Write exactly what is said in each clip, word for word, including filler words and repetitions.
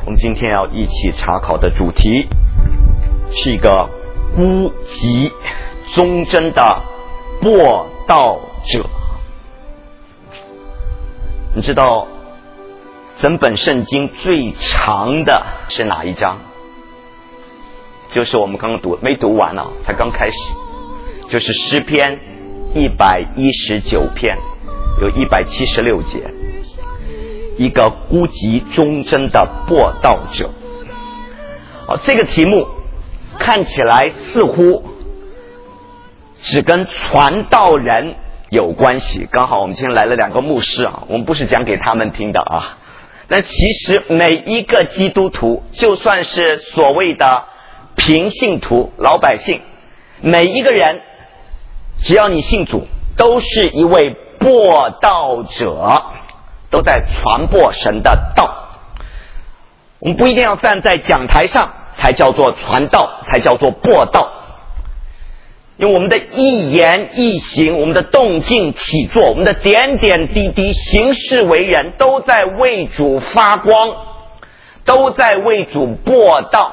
我们今天要一起查考的主题是一个孤寂忠贞的播道者。你知道整本圣经最长的是哪一章？就是我们刚刚读，没读完啊，才刚开始，就是诗篇一百一十九篇，有一百七十六节，一个孤寂忠贞的播道者。哦，这个题目看起来似乎只跟传道人有关系，刚好我们今天来了两个牧师啊，我们不是讲给他们听的啊。但其实每一个基督徒，就算是所谓的平信徒老百姓，每一个人只要你信主，都是一位播道者，都在传播神的道。我们不一定要站在讲台上才叫做传道，才叫做播道，因为我们的一言一行，我们的动静起坐，我们的点点滴滴，行事为人，都在为主发光，都在为主播道。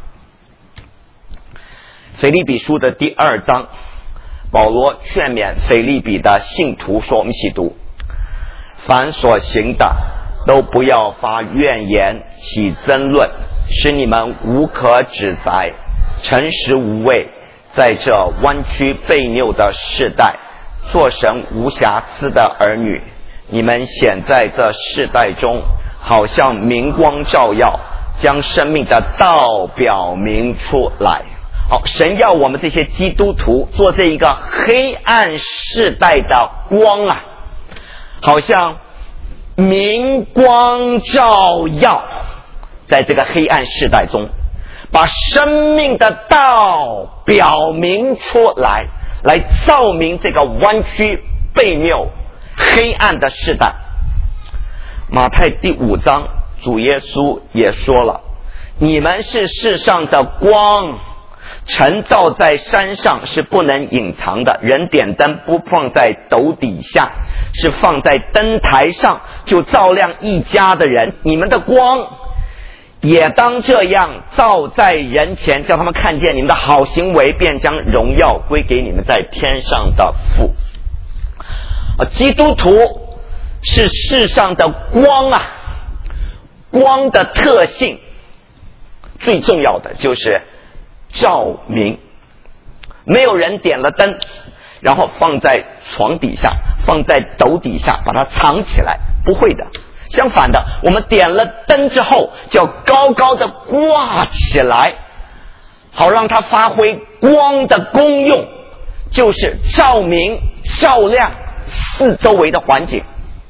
腓立比书的第二章，保罗劝勉腓立比的信徒说，我们一起读：凡所行的，都不要发怨言，起争论，使你们无可指摘，诚实无畏，在这弯曲悖谬的世代，做神无瑕疵的儿女。你们显在这世代中，好像明光照耀，将生命的道表明出来。好，神要我们这些基督徒做这一个黑暗世代的光啊，好像明光照耀，在这个黑暗世代中，把生命的道表明出来，来照明这个弯曲悖谬黑暗的世代。马太第五章，主耶稣也说了，你们是世上的光，晨照在山上是不能隐藏的，人点灯不放在斗底下，是放在灯台上，就照亮一家的人。你们的光也当这样照在人前，叫他们看见你们的好行为，便将荣耀归给你们在天上的父。基督徒是世上的光啊，光的特性最重要的就是照明。没有人点了灯然后放在床底下，放在斗底下把它藏起来，不会的。相反的，我们点了灯之后，就要高高的挂起来，好让它发挥光的功用，就是照明照亮四周围的环境。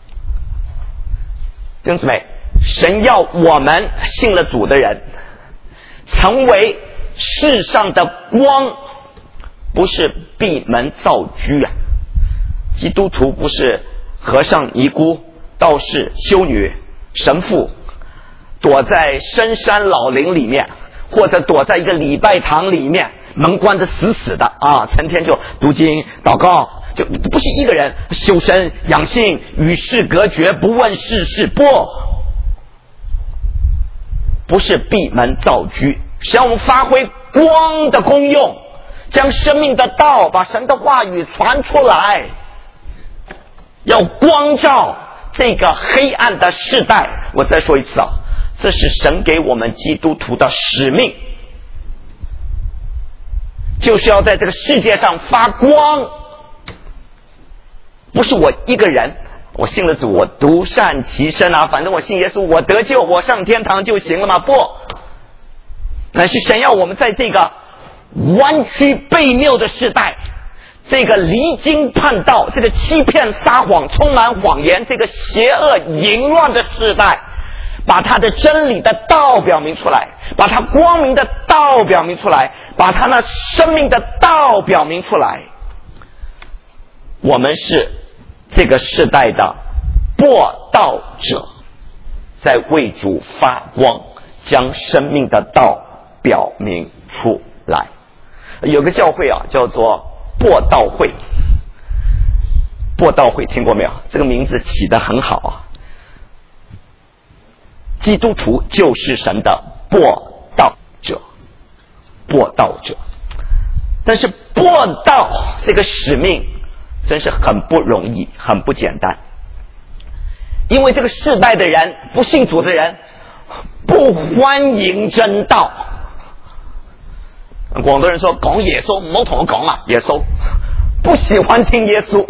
弟兄姊妹，神要我们信了主的人成为世上的光，不是闭门造车啊！基督徒不是和尚尼姑道士修女神父躲在深山老林里面，或者躲在一个礼拜堂里面，门关得死死的啊，成天就读经祷告，就不是一个人修身养性，与世隔绝，不问世事，不不是闭门造车。使我们发挥光的功用，将生命的道，把神的话语传出来，要光照这个黑暗的世代。我再说一次啊，这是神给我们基督徒的使命，就是要在这个世界上发光。不是我一个人，我信了主，我独善其身啊，反正我信耶稣，我得救，我上天堂就行了吗？不，乃是神要我们在这个弯曲悖谬的世代，这个离经叛道，这个欺骗撒谎充满谎言，这个邪恶淫乱的世代，把他的真理的道表明出来，把他光明的道表明出来，把他那生命的道表明出来。我们是这个世代的播道者，在为主发光，将生命的道表明出来。有个教会啊，叫做播道会。播道会听过没有？这个名字起得很好啊。 基督徒就是神的播道者，播道者。但是播道这个使命真是很不容易，很不简单，因为这个世代的人，不信主的人不欢迎真道。广东人说讲耶穌唔好同我講啦，耶穌不喜歡聽耶穌。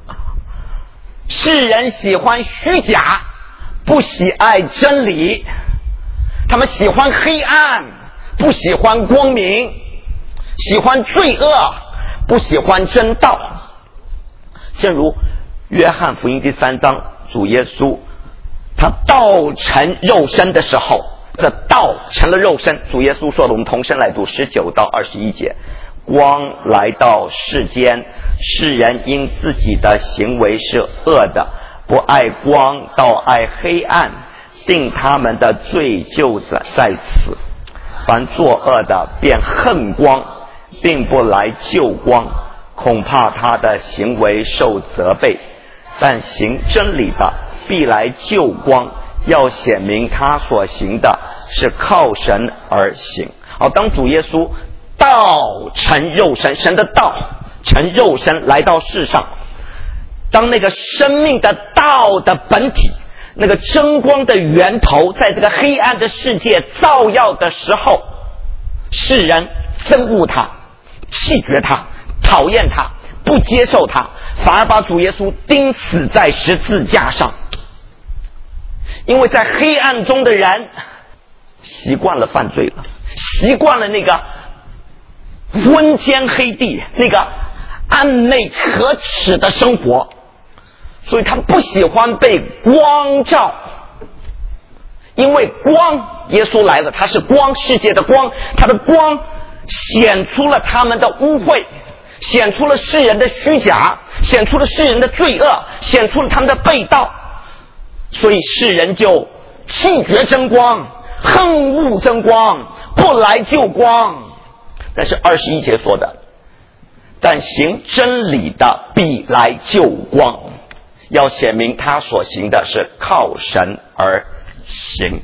世人喜歡虛假，不喜愛真理，他們喜歡黑暗，不喜歡光明，喜歡罪惡，不喜歡真道。正如約翰福音第三章，主耶穌他道成肉身的时候，这道成了肉身，主耶稣说的，我们同声来读十九到二十一节。光来到世间，世人因自己的行为是恶的，不爱光，倒爱黑暗，定他们的罪就在此。凡作恶的便恨光，并不来救光，恐怕他的行为受责备。但行真理的必来救光，要显明他所行的是靠神而行。好，当主耶稣道成肉身，神的道成肉身来到世上，当那个生命的道的本体，那个真光的源头在这个黑暗的世界照耀的时候，世人憎恶他，弃绝他，讨厌他，不接受他，反而把主耶稣钉死在十字架上。因为在黑暗中的人习惯了犯罪了，习惯了那个昏天黑地，那个暗昧可耻的生活，所以他不喜欢被光照。因为光，耶稣来了，他是光，世界的光，他的光显出了他们的污秽，显出了世人的虚假，显出了世人的罪恶，显出了他们的背道，所以世人就弃绝真光，恨恶真光，不来救光。但是二十一节说的，但行真理的必来救光，要显明他所行的是靠神而行。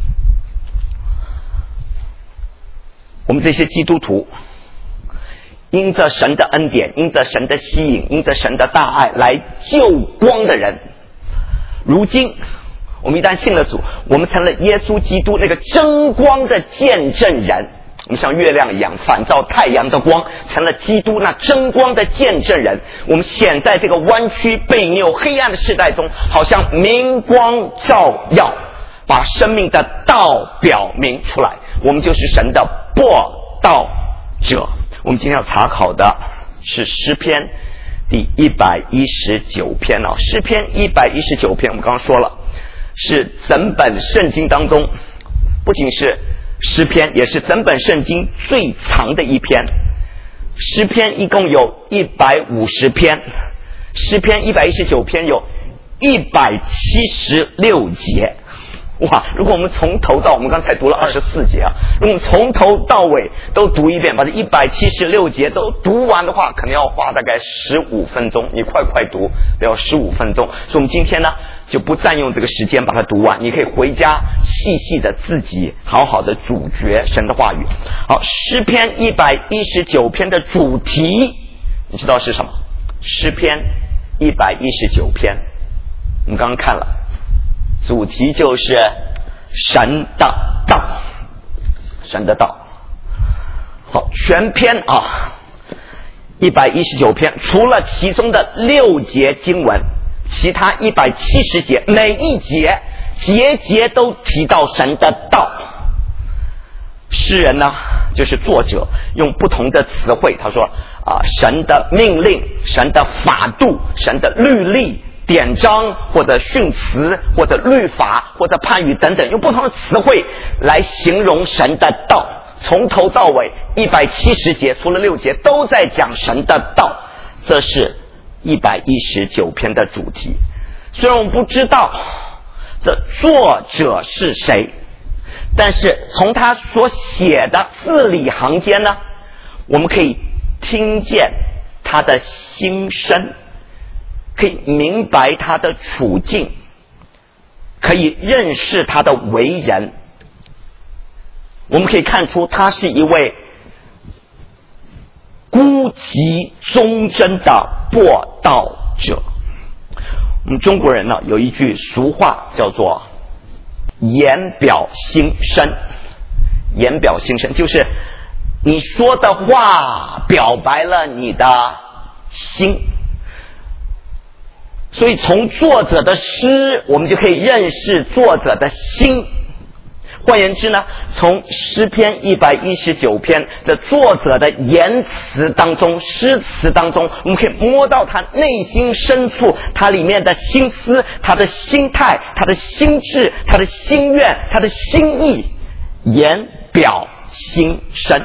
我们这些基督徒因着神的恩典，因着神的吸引，因着神的大爱来救光的人，如今我们一旦信了主，我们成了耶稣基督那个真光的见证人，我们像月亮一样反照太阳的光，成了基督那真光的见证人。我们显在这个弯曲悖谬黑暗的世代中，好像明光照耀，把生命的道表明出来。我们就是神的播道者。我们今天要查考的是诗篇第一百一十九篇啊，诗篇一百一十九篇，我们刚刚说了，是整本圣经当中，不仅是诗篇，也是整本圣经最长的一篇。诗篇一共有一百五十篇，诗篇一百一十九篇有一百七十六节。哇！如果我们从头到我们刚才读了二十四节啊，如果我们从头到尾都读一遍，把这一百七十六节都读完的话，可能要花大概十五分钟。你快快读，都要十五分钟。所以我们今天呢，就不占用这个时间把它读完，你可以回家细细的自己好好的咀嚼神的话语。好，诗篇一百一十九篇的主题，你知道是什么？诗篇一百一十九篇，我们刚刚看了。主题就是神的道，神的道。好，全篇啊，一百一十九篇，除了其中的六节经文，其他一百七十节，每一节节节都提到神的道。诗人呢，就是作者，用不同的词汇，他说啊，神的命令，神的法度，神的律例。典章或者训词或者律法或者判语等等，用不同的词汇来形容神的道。从头到尾一百七十节，除了六节都在讲神的道，这是一百一十九篇的主题。虽然我们不知道这作者是谁，但是从他所写的字里行间呢，我们可以听见他的心声，可以明白他的处境， 可以认识他的为人，我们可以看出他是一位孤寂忠贞的播道者。我们中国人呢有一句俗话叫做言表心声，言表心声就是你说的话表白了你的心。所以从作者的诗我们就可以认识作者的心。换言之呢，从诗篇一百一十九篇的作者的言辞当中，诗词当中，我们可以摸到他内心深处，他里面的心思，他的心态，他的心智，他的心愿，他的心意，言表心声。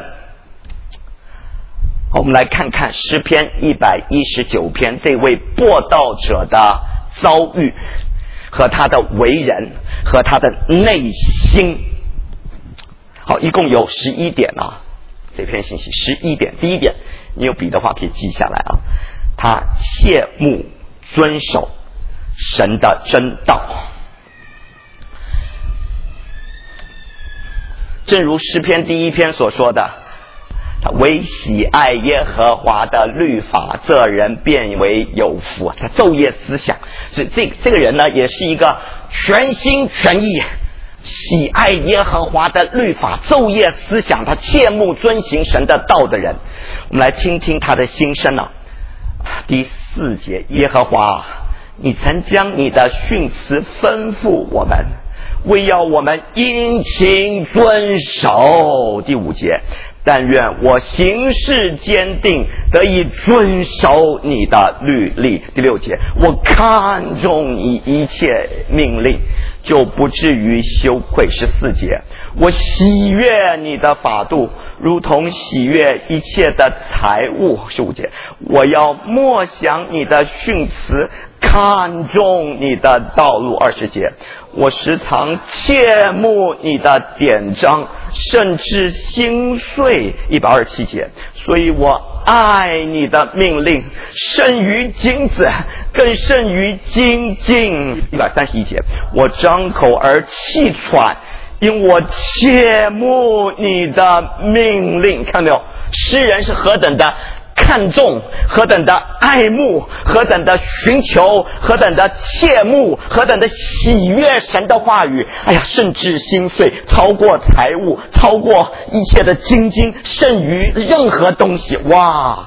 我们来看看诗篇一百一十九篇这位播道者的遭遇和他的为人和他的内心。好，一共有十一点啊，这篇信息十一点。第一点，你有笔的话可以记下来啊。他切慕遵守神的真道，正如诗篇第一篇所说的，他唯喜爱耶和华的律法，这人变为有福。他昼夜思想，所以这这个人呢，也是一个全心全意喜爱耶和华的律法，昼夜思想，他切慕遵行神的道的人。我们来听听他的心声啊。第四节，耶和华，你曾将你的训词吩咐我们，为要我们殷勤遵守。第五节，但愿我行事坚定，得以遵守你的律例。第六节，我看重你一切命令，就不至于羞愧。十四节，我喜悦你的法度，如同喜悦一切的财物。十五节，我要默想你的训词，看重你的道路。二十节，我时常切慕你的典章，甚至心碎。一百二十七节，所以我爱你的命令，胜于金子，更胜于金金。一百三十一节，我张口而气喘，因我切慕你的命令。看到没有？诗人是何等的看重，何等的爱慕，何等的寻求，何等的切慕，何等的喜悦神的话语。哎呀，甚至心碎，超过财物，超过一切的金金，胜于任何东西。哇，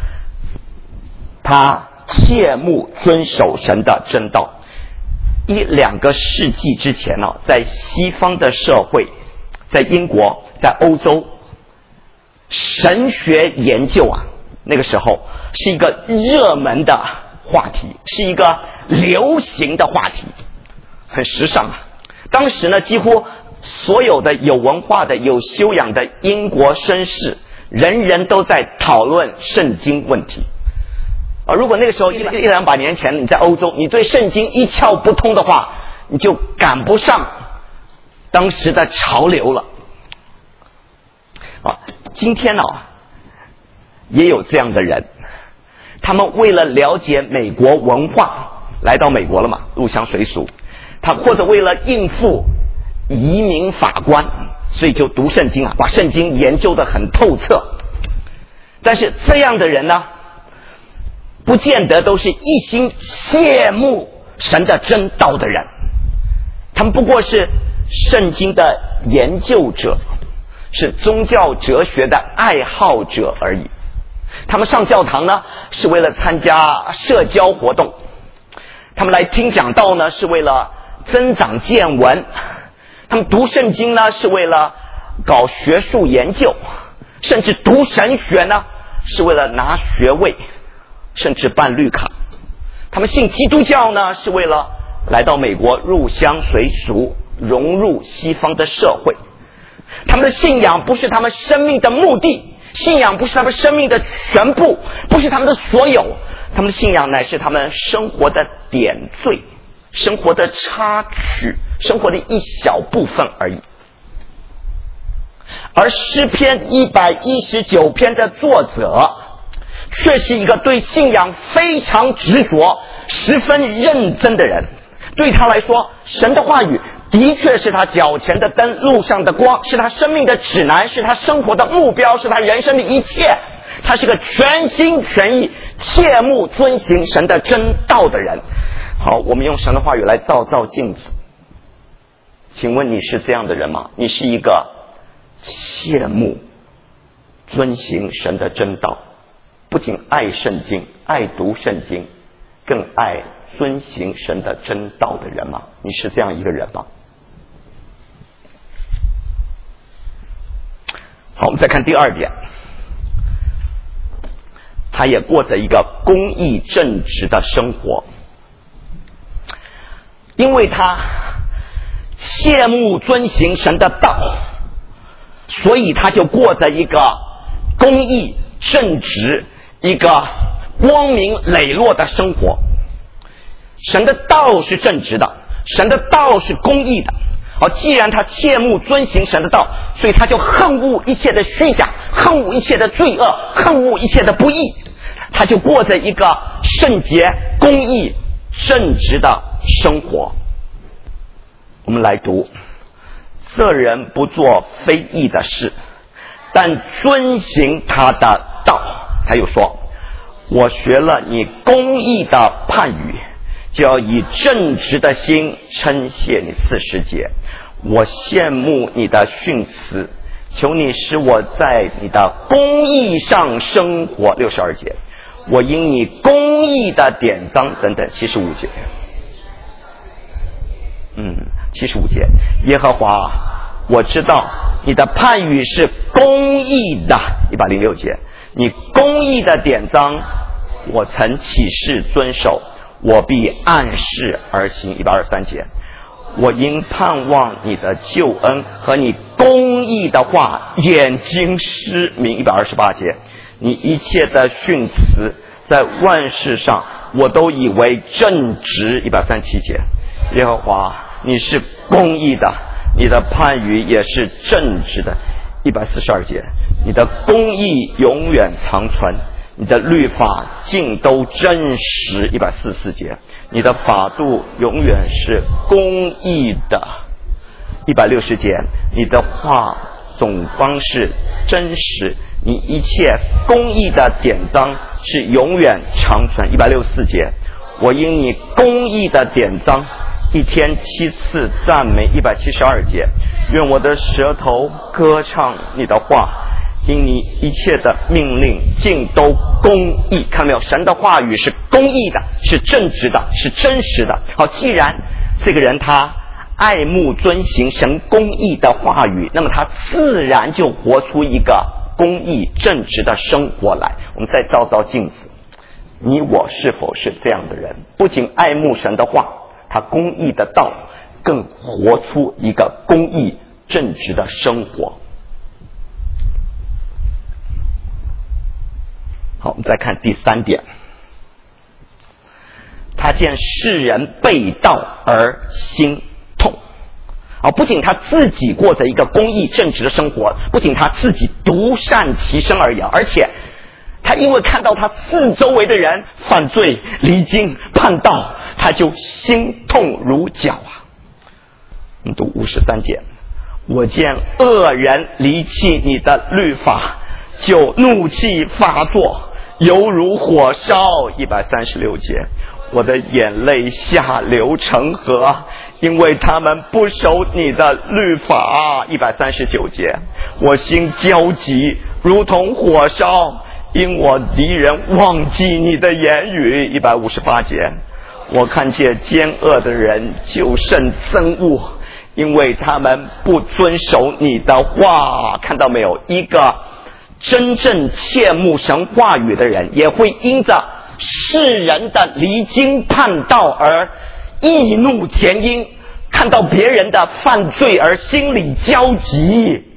他切慕遵守神的真道。一两个世纪之前呢、啊，在西方的社会，在英国，在欧洲，神学研究啊，那个时候是一个热门的话题，是一个流行的话题，很时尚啊。当时呢，几乎所有的有文化的有修养的英国绅士，人人都在讨论圣经问题啊。如果那个时候一一两百年前你在欧洲，你对圣经一窍不通的话，你就赶不上当时的潮流了啊。今天呢、啊也有这样的人，他们为了了解美国文化来到美国了嘛，入乡随俗，他或者为了应付移民法官，所以就读圣经啊，把圣经研究得很透彻。但是这样的人呢，不见得都是一心切慕神的真道的人，他们不过是圣经的研究者，是宗教哲学的爱好者而已。他们上教堂呢，是为了参加社交活动；他们来听讲道呢，是为了增长见闻；他们读圣经呢，是为了搞学术研究；甚至读神学呢，是为了拿学位，甚至办绿卡。他们信基督教呢，是为了来到美国入乡随俗，融入西方的社会。他们的信仰不是他们生命的目的，信仰不是他们生命的全部，不是他们的所有，他们的信仰乃是他们生活的点缀，生活的插曲，生活的一小部分而已。而诗篇一百一十九篇的作者却是一个对信仰非常执着、十分认真的人。 对他来说，神的话语的确是他脚前的灯，路上的光，是他生命的指南，是他生活的目标，是他人生的一切。他是个全心全意切慕遵行神的真道的人。好，我们用神的话语来照照镜子。请问你是这样的人吗？你是一个切慕遵行神的真道，不仅爱圣经，爱读圣经，更爱遵行神的真道的人吗？你是这样一个人吗？好，我们再看第二点，他也过着一个公义正直的生活，因为他切慕遵行神的道，所以他就过着一个公义正直、一个光明磊落的生活。神的道是正直的，神的道是公义的。好，既然他切慕遵行神的道，所以他就恨恶一切的虚假，恨恶一切的罪恶，恨恶一切的不义。他就过着一个圣洁、公义、正直的生活。我们来读，这人不做非义的事，但遵行他的道。他又说，我学了你公义的判语，就要以正直的心称谢你。四十节，我羡慕你的训词，求你使我在你的公义上生活。六十二节，我因你公义的典章等等。七十五节，嗯，七十五节，耶和华，我知道你的判语是公义的。一百零六节，你公义的典章，我曾起誓遵守，我必按事而行。一百二十三节，我因盼望你的救恩和你公义的话，眼睛失明。一百二十八节，你一切的训词在万事上我都以为正直。一百三十七节，耶和华，你是公义的，你的判语也是正直的。一百四十二节，你的公义永远长存，你的律法尽都真实。一百四十四节，你的法度永远是公义的。一百六十节，你的话总方是真实，你一切公义的典章是永远长存。一百六十四节，我因你公义的典章一天七次赞美。一百七十二节，愿我的舌头歌唱你的话，因你一切的命令尽都公义。看到没有？神的话语是公义的，是正直的，是真实的。好，既然这个人他爱慕遵行神公义的话语，那么他自然就活出一个公义正直的生活来。我们再照照镜子，你我是否是这样的人？不仅爱慕神的话，他公义的道，更活出一个公义正直的生活。好，我们再看第三点，他见世人背道而心痛。好，不仅他自己过着一个公义正直的生活，不仅他自己独善其身而已，而且他因为看到他四周围的人犯罪离经叛道，他就心痛如绞啊。我们读五十三节，我见恶人离弃你的律法，就怒气发作，犹如火烧。一百三十六节，我的眼泪下流成河，因为他们不守你的律法。一百三十九节，我心焦急如同火烧，因我敌人忘记你的言语。一百五十八节，我看见奸恶的人就甚憎恶，因为他们不遵守你的话。看到没有？一个真正切慕神话语的人，也会因着世人的离经叛道而易怒填膺，看到别人的犯罪而心里焦急。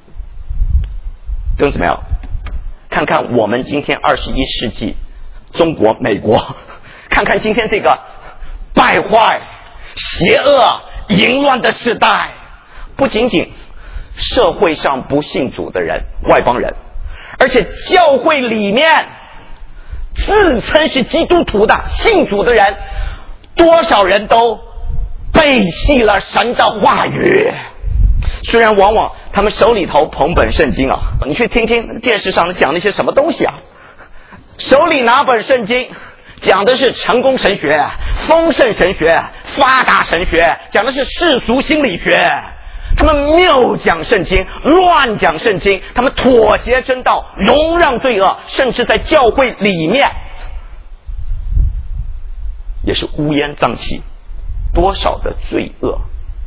懂怎么样？看看我们今天二十一世纪中国美国，看看今天这个败坏邪恶淫乱的时代，不仅仅社会上不信主的人外邦人，而且教会里面自称是基督徒的信主的人，多少人都背弃了神的话语。虽然往往他们手里头捧本圣经啊，你去听听电视上讲那些什么东西啊，手里拿本圣经讲的是成功神学、丰盛神学、发达神学，讲的是世俗心理学。他们谬讲圣经，乱讲圣经，他们妥协真道，容让罪恶，甚至在教会里面也是乌烟瘴气，多少的罪恶。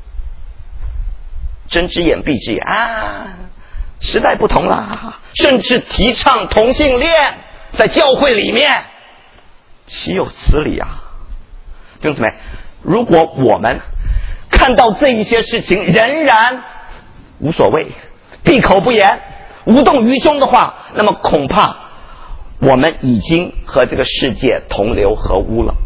睁只眼闭只眼啊！时代不同了，甚至提倡同性恋，在教会里面，岂有此理啊！弟兄姊妹，如果我们看到这一些事情仍然无所谓，闭口不言，无动于衷的话，那么恐怕我们已经和这个世界同流合污了。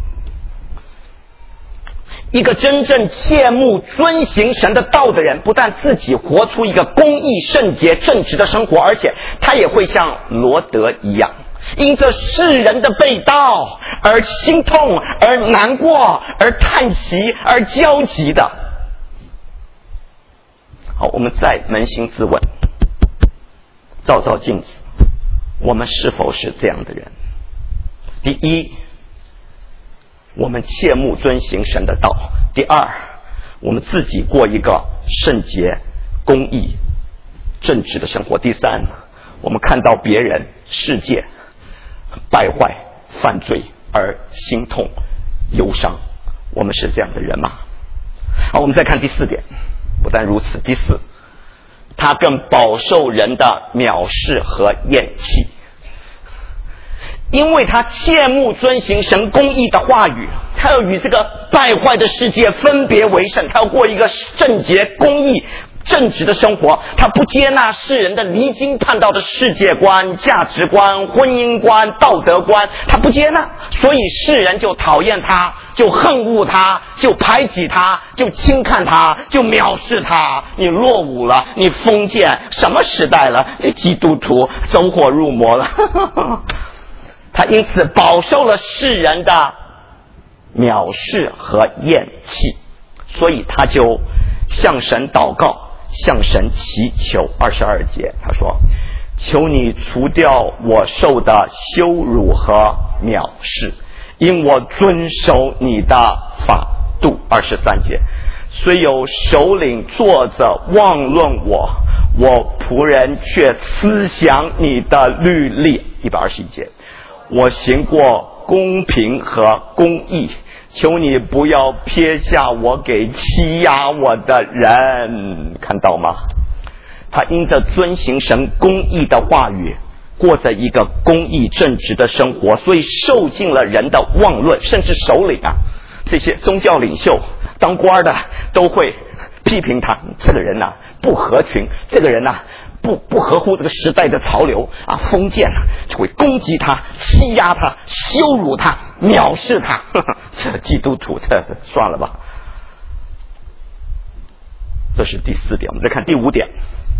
一个真正切慕遵行神的道的人，不但自己活出一个公义、圣洁、正直的生活，而且他也会像罗德一样，因着世人的背道而心痛，而难过，而叹息，而焦急的。好，我们再扪心自问，照照镜子，我们是否是这样的人？第一，我们切慕遵行神的道；第二，我们自己过一个圣洁、公义、正直的生活；第三，我们看到别人、世界败坏、犯罪而心痛、忧伤。我们是这样的人吗？好，我们再看第四点。不但如此，第四，他更饱受人的藐视和厌弃。因为他切慕遵行神公义的话语，他要与这个败坏的世界分别为圣，他要过一个正洁、公义、正直的生活，他不接纳世人的离经叛道的世界观、价值观、婚姻观、道德观，他不接纳，所以世人就讨厌他，就恨恶他，就排挤他，就轻看他，就藐视他。你落伍了，你封建，什么时代了？你基督徒走火入魔了。他因此饱受了世人的藐视和厌弃，所以他就向神祷告，向神祈求。二十二节他说，求你除掉我受的羞辱和藐视，因我遵守你的法度。二十三节，虽有首领坐着妄论我，我仆人却思想你的律例。一百二十一节，我行过公平和公义，求你不要撇下我给欺压我的人。看到吗？他因着遵行神公义的话语，过着一个公义正直的生活，所以受尽了人的妄论，甚至首领啊，这些宗教领袖、当官的都会批评他，这个人啊不合群，这个人啊不不合乎这个时代的潮流啊，封建啊，就会攻击他、欺压他、羞辱他、藐视他。呵呵，这基督徒，这算了吧。这是第四点，我们再看第五点。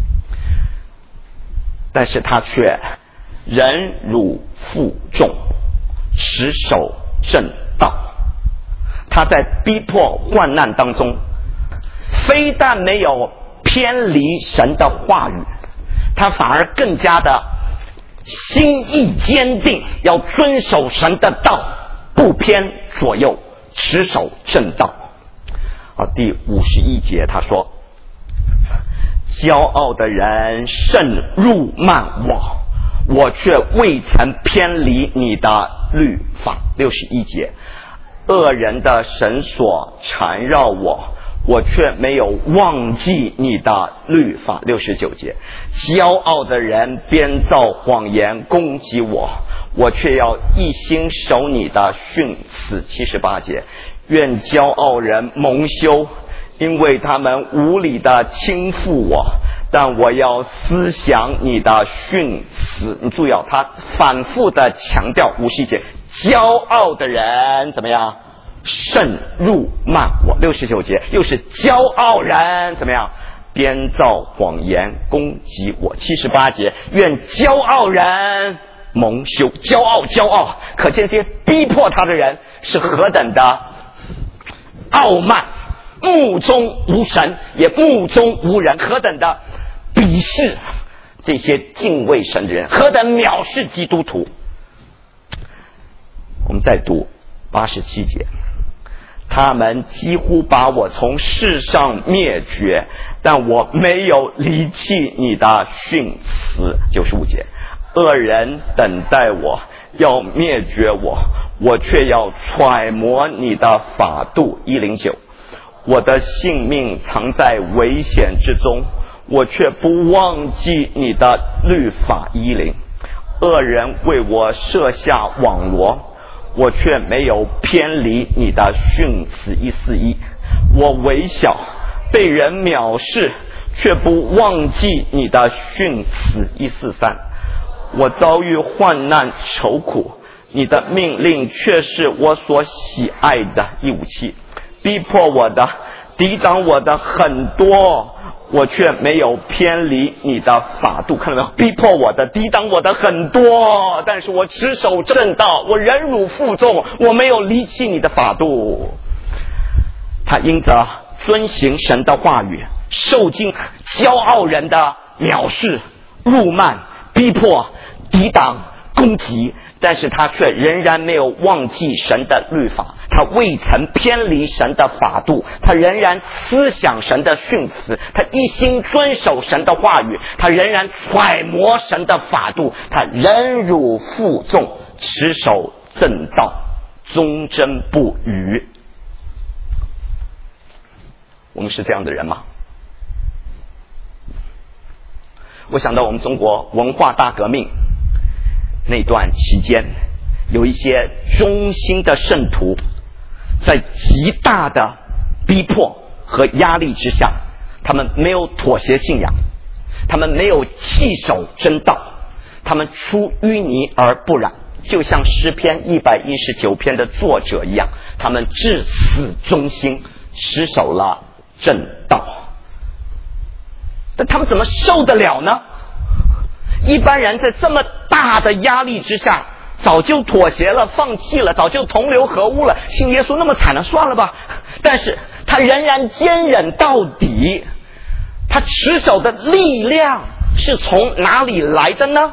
但是他却忍辱负重，持守正道。他在逼迫患难当中，非但没有偏离神的话语，他反而更加的心意坚定，要遵守神的道，不偏左右，持守正道。啊，第五十一节他说，骄傲的人甚辱骂我，我却未曾偏离你的律法。六十一节，恶人的绳索缠绕我，我却没有忘记你的律法。六十九节，骄傲的人编造谎言攻击我，我却要一心守你的训词。七十八节，愿骄傲人蒙羞，因为他们无理的轻负我，但我要思想你的训词。你注意哦，他反复的强调五十一节，骄傲的人怎么样？甚辱骂我。六十九节又是骄傲人怎么样？编造谎言攻击我。七十八节，愿骄傲人蒙羞。骄傲骄傲，可见这些逼迫他的人是何等的傲慢， 目中无神，也目中无人，何等的鄙视这些敬畏神的人，何等藐视基督徒。我们再读八十七节，他们几乎把我从世上灭绝，但我没有离弃你的训词。九十五节，恶人等待我，要灭绝我，我却要揣摩你的法度。一零九，我的性命藏在危险之中，我却不忘记你的律法。一零，恶人为我设下网罗，我却没有偏离你的训词。一四一，我微小被人藐视，却不忘记你的训词。一四三，我遭遇患难愁苦，你的命令却是我所喜爱的。一五七，逼迫我的抵挡我的很多，我却没有偏离你的法度。看到没有？逼迫我的抵挡我的很多，但是我持守正道，我忍辱负重，我没有离弃你的法度。他因着遵行神的话语，受尽骄傲人的藐视、辱骂、逼迫、抵挡、攻击，但是他却仍然没有忘记神的律法，他未曾偏离神的法度，他仍然思想神的训词，他一心遵守神的话语，他仍然揣摩神的法度，他忍辱负重，持守正道，忠贞不渝。我们是这样的人吗？我想到我们中国文化大革命那段期间，有一些忠心的圣徒在极大的逼迫和压力之下，他们没有妥协信仰，他们没有弃守真道，他们出淤泥而不染，就像诗篇一百一十九篇的作者一样，他们至死忠心，持守了正道。但他们怎么受得了呢？一般人在这么大的压力之下，早就妥协了，放弃了，早就同流合污了，信耶稣那么惨了，算了吧。但是他仍然坚忍到底，他持守的力量是从哪里来的呢？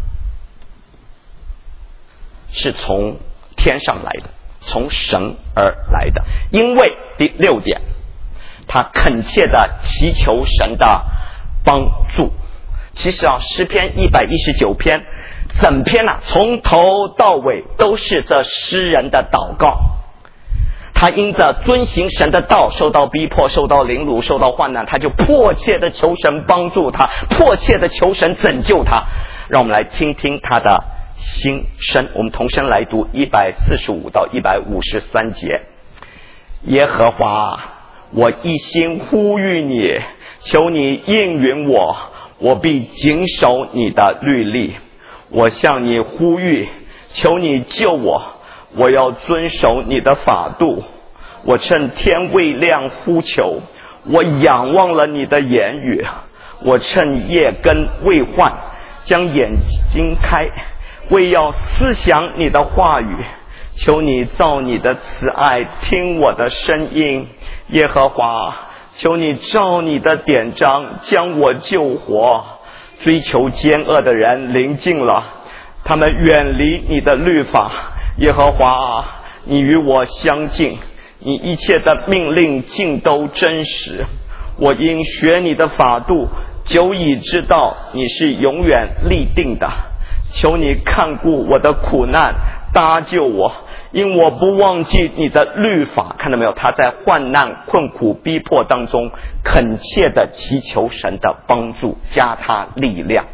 是从天上来的，从神而来的。因为第六点，他恳切的祈求神的帮助。其实啊，诗篇一百一十九篇整篇啊，从头到尾都是这诗人的祷告。他因着遵行神的道，受到逼迫，受到凌辱，受到患难，他就迫切的求神帮助他，迫切的求神拯救他。让我们来听听他的心声。我们同声来读一百四十五到一百五十三节。耶和华，我一心呼吁你，求你应允我，我必谨守你的律例。我向你呼吁，求你救我，我要遵守你的法度。我趁天未亮呼求，我仰望了你的言语。我趁夜更未换，将眼睛开，为要思想你的话语。求你照你的慈爱听我的声音，耶和华，求你照你的典章将我救活。追求奸恶的人临近了，他们远离你的律法。耶和华，你与我相近，你一切的命令尽都真实。我因学你的法度，久已知道你是永远立定的。求你看顾我的苦难，搭救我，因我不忘记你的律法。看到没有？他在患难困苦逼迫当中恳切的祈求神的帮助，加他力量。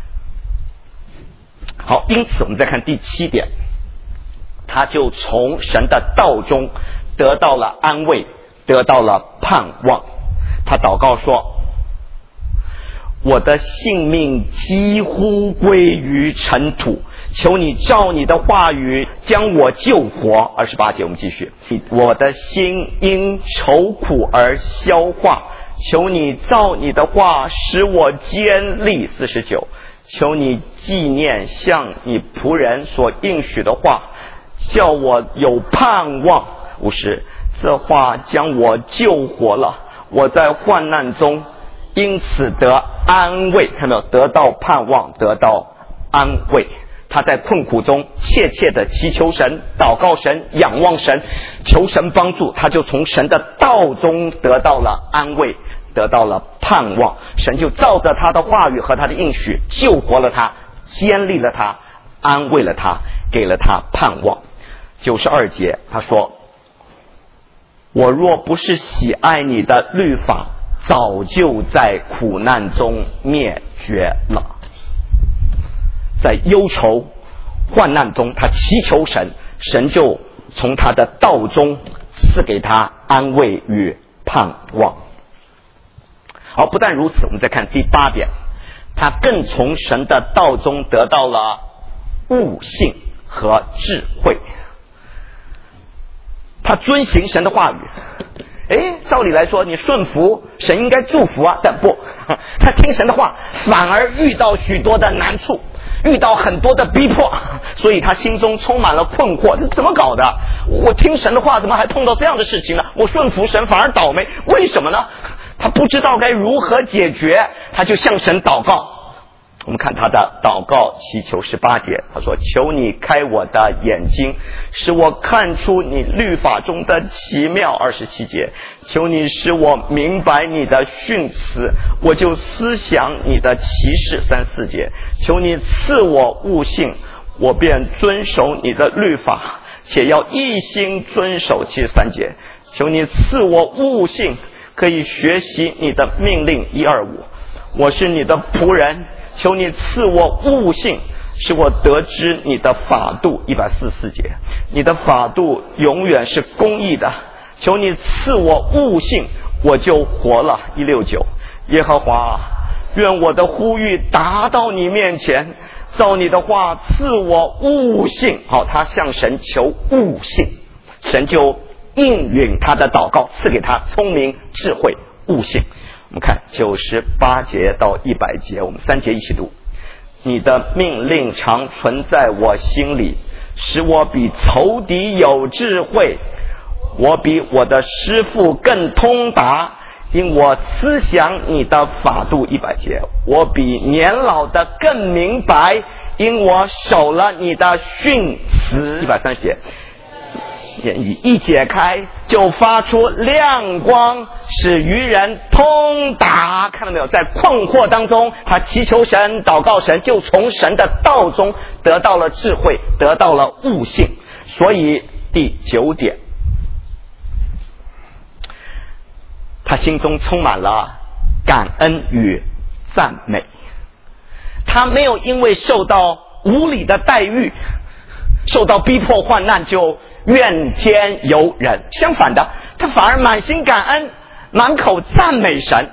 好，因此我们再看第七点，他就从神的道中得到了安慰，得到了盼望。他祷告说，我的性命几乎归于尘土，求你照你的话语将我救活。二十八节我们继续。我的心因愁苦而消化，求你照你的话使我坚立。四十九，求你纪念向你仆人所应许的话，叫我有盼望。五十， 这话将我救活了，我在患难中因此得安慰，看到没有？得到盼望，得到安慰。他在困苦中切切的祈求神，祷告神，仰望神，求神帮助，他就从神的道中得到了安慰，得到了盼望。神就照着他的话语和他的应许救活了他，坚立了他，安慰了他，给了他盼望。九十二节他说，我若不是喜爱你的律法，早就在苦难中灭绝了。在忧愁患难中，他祈求神，神就从他的道中赐给他安慰与盼望。好，不但如此，我们再看第八点，他更从神的道中得到了悟性和智慧。他遵行神的话语。诶，照理来说你顺服神应该祝福啊，但不，他听神的话反而遇到许多的难处，遇到很多的逼迫，所以他心中充满了困惑，这怎么搞的？我听神的话怎么还碰到这样的事情呢？我顺服神反而倒霉，为什么呢？他不知道该如何解决，他就向神祷告。我们看他的祷告祈求十八节，他说，求你开我的眼睛，使我看出你律法中的奇妙。二十七节，求你使我明白你的训词，我就思想你的奇事。三四节，求你赐我悟性，我便遵守你的律法，且要一心遵守。七十三节，求你赐我悟性，可以学习你的命令。一二五，我是你的仆人，求你赐我悟性，使我得知你的法度。一百四十四节，你的法度永远是公义的，求你赐我悟性，我就活了。一六九，耶和华，愿我的呼吁达到你面前，照你的话赐我悟性。好，他向神求悟性，神就应允他的祷告，赐给他聪明、智慧、悟性。我们看九十八节到一百节，我们三节一起读。你的命令常存在我心里，使我比仇敌有智慧，我比我的师傅更通达，因我思想你的法度。一百节，我比年老的更明白，因我守了你的训词。一百三十节，言语一解开就发出亮光，使愚人通达。看到没有？在困惑当中，他祈求神，祷告神，就从神的道中得到了智慧，得到了悟性。所以第九点，他心中充满了感恩与赞美。他没有因为受到无理的待遇，受到逼迫患难就怨天尤人，相反的，他反而满心感恩，满口赞美神。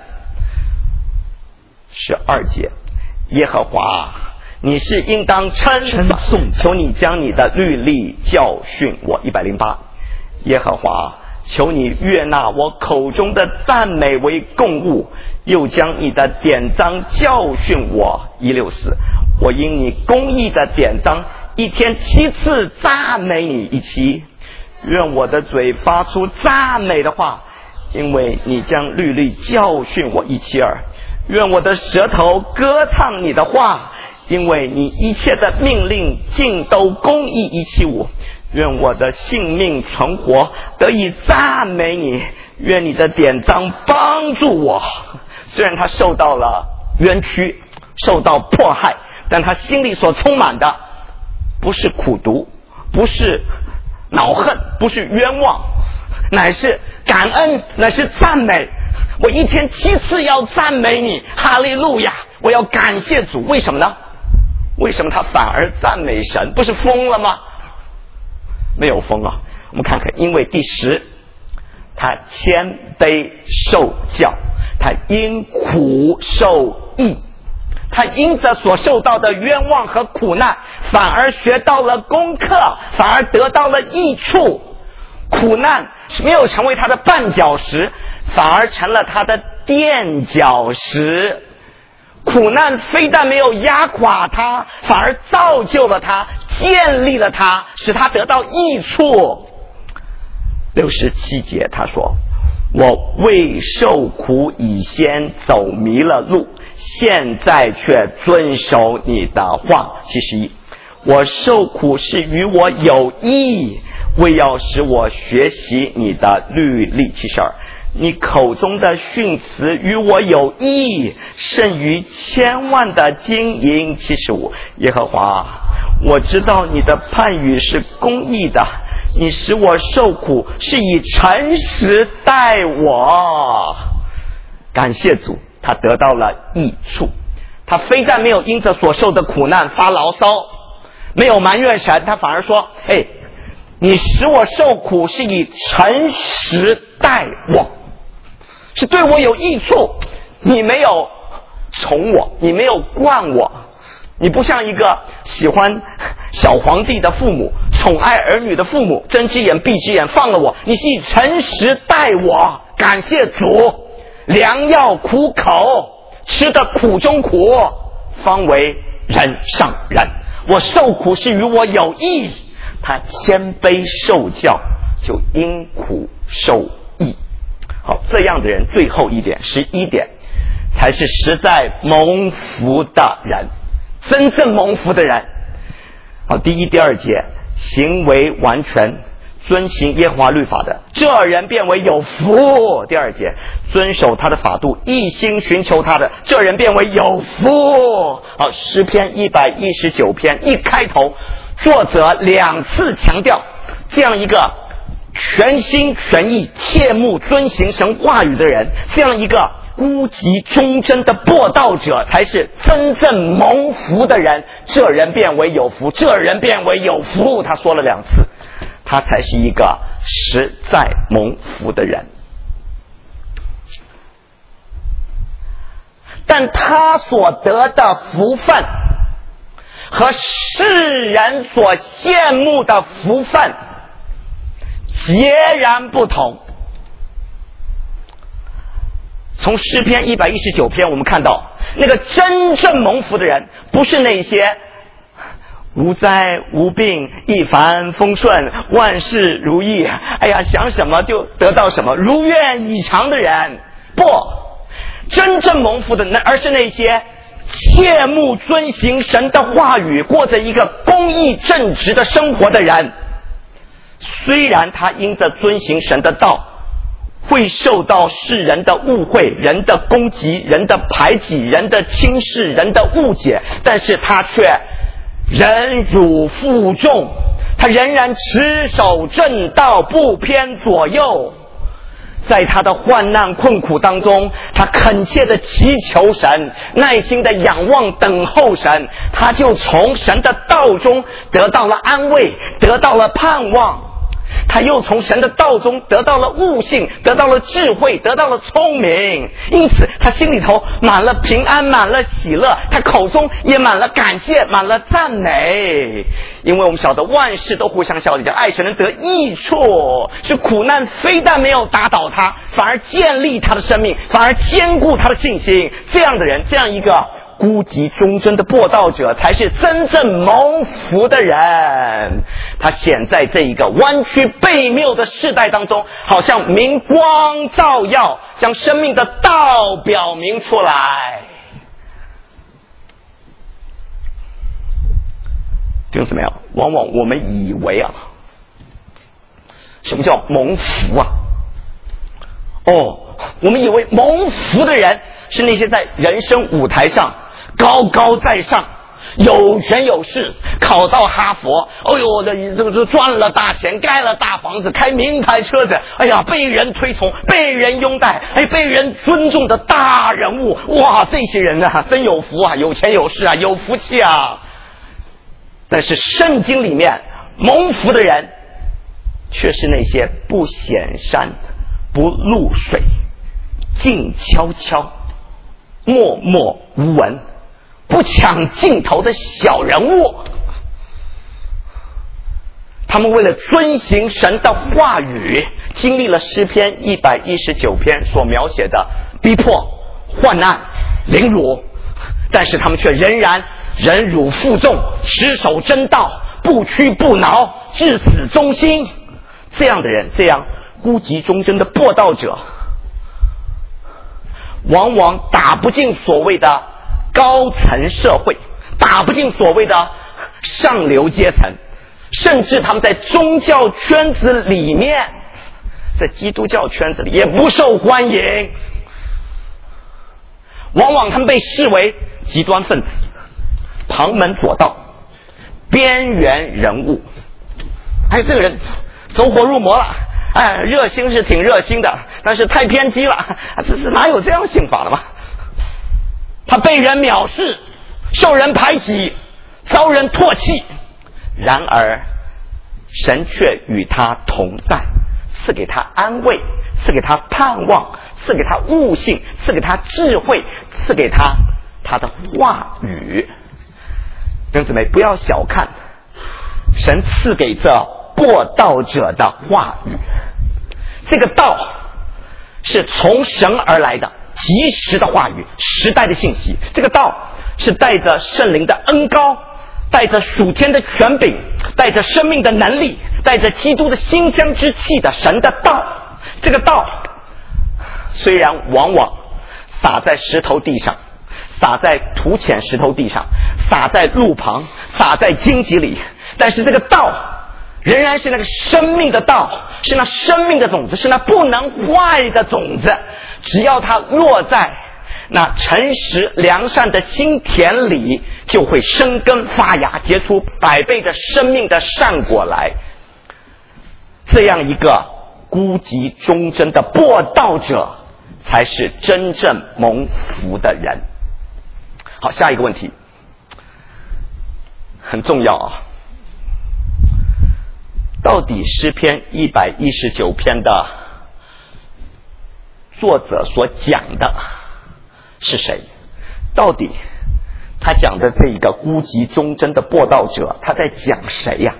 十二节，耶和华，你是应当称颂，求你将你的律例教训我。一百零八，耶和华，求你悦纳我口中的赞美为供物，又将你的典章教训我。一六四，我因你公义的典章一天七次赞美你。一七，愿我的嘴发出赞美的话，因为你将律例教训我。一七二，愿我的舌头歌唱你的话，因为你一切的命令尽都公义。一七五，愿我的性命存活，得以赞美你，愿你的典章帮助我。虽然他受到了冤屈，受到迫害，但他心里所充满的不是苦毒，不是恼恨，不是冤枉，乃是感恩，乃是赞美。我一天七次要赞美你，哈利路亚！我要感谢主。为什么呢？为什么他反而赞美神？不是疯了吗？没有疯啊！我们看看，因为第十，他谦卑受教，他因苦受益。他因着所受到的冤枉和苦难，反而学到了功课，反而得到了益处。苦难没有成为他的绊脚石，反而成了他的垫脚石。苦难非但没有压垮他，反而造就了他，建立了他，使他得到益处。 六十七节他说，我为受苦以先走迷了路，现在却遵守你的话。七十一，我受苦是与我有益，为要使我学习你的律例。七十二，你口中的训词与我有益，胜于千万的金银。七十五，耶和华，我知道你的判语是公义的，你使我受苦是以诚实待我。感谢主，他得到了益处。他非但没有因着所受的苦难发牢骚，没有埋怨神，他反而说，哎，你使我受苦是以诚实待我，是对我有益处。你没有宠我，你没有惯我，你不像一个喜欢小皇帝的父母，宠爱儿女的父母，睁只眼闭只眼放了我，你是以诚实待我。感谢主，良药苦口，吃的苦中苦，方为人上人。我受苦是与我有益，他谦卑受教，就因苦受益。好，这样的人，最后一点，十一点，才是实在蒙福的人，真正蒙福的人。好，第一、第二节，行为完全，遵行耶和华律法的，这人变为有福。第二节，遵守他的法度，一心寻求他的，这人变为有福。好，诗篇一百一十九篇一开头，作者两次强调，这样一个全心全意切慕遵行神话语的人，这样一个孤寂忠贞的播道者，才是真正蒙福的人。这人变为有福，这人变为有福，他说了两次，他才是一个实在蒙福的人。但他所得的福分和世人所羡慕的福分截然不同。从诗篇一百一十九篇我们看到，那个真正蒙福的人，不是那些无灾无病一帆风顺万事如意，哎呀想什么就得到什么如愿以偿的人。不，真正蒙福的，而是那些切慕遵行神的话语，过着一个公义正直的生活的人。虽然他因着遵行神的道会受到世人的误会，人的攻击，人的排挤，人的轻视，人的误解，但是他却忍辱负重，他仍然持守正道，不偏左右。在他的患难困苦当中，他恳切的祈求神，耐心的仰望等候神，他就从神的道中得到了安慰，得到了盼望。他又从神的道中得到了悟性，得到了智慧，得到了聪明，因此他心里头满了平安，满了喜乐，他口中也满了感谢，满了赞美。因为我们晓得万事都互相效力，叫爱神人得益处，是苦难非但没有打倒他，反而建立他的生命，反而坚固他的信心。这样的人，这样一个孤寂忠贞的播道者，才是真正蒙福的人。他显在这一个弯曲悖谬的世代当中，好像明光照耀，将生命的道表明出来。弟兄姊妹，往往我们以为啊，什么叫蒙福啊？哦，我们以为蒙福的人是那些在人生舞台上高高在上，有权有势，考到哈佛，哎呦，这这这赚了大钱，盖了大房子，开名牌车子，哎呀，被人推崇，被人拥戴，哎，被人尊重的大人物。哇，这些人啊，真有福啊，有钱有势啊，有福气啊。但是圣经里面蒙福的人，却是那些不显山不露水，静悄悄，默默无闻，不抢镜头的小人物。他们为了遵行神的话语，经历了诗篇一百一十九篇所描写的逼迫、患难、凌辱，但是他们却仍然忍辱负重，持守真道，不屈不挠，至死忠心。这样的人，这样孤寂忠贞的播道者，往往打不进所谓的高层社会，打不进所谓的上流阶层，甚至他们在宗教圈子里面，在基督教圈子里也不受欢迎，往往他们被视为极端分子、旁门左道、边缘人物。哎，这个人走火入魔了，哎，热心是挺热心的，但是太偏激了，这是哪有这样信法的吗？他被人藐视，受人排挤，遭人唾弃，然而神却与他同在，赐给他安慰，赐给他盼望，赐给他悟性，赐给他智慧，赐给他他的话语。弟兄姊妹，不要小看神赐给这播道者的话语，这个道是从神而来的及时的话语，时代的信息。这个道是带着圣灵的恩膏，带着属天的权柄，带着生命的能力，带着基督的馨香之气的神的道。这个道虽然往往撒在石头地上，撒在土浅石头地上，撒在路旁，撒在荆棘里，但是这个道仍然是那个生命的道，是那生命的种子，是那不能坏的种子。只要它落在那诚实良善的心田里，就会生根发芽，结出百倍的生命的善果来。这样一个孤寂忠贞的播道者，才是真正蒙福的人。好，下一个问题很重要啊，到底诗篇一百一十九篇的作者所讲的是谁？到底他讲的这一个孤寂忠贞的播道者，他在讲谁呀？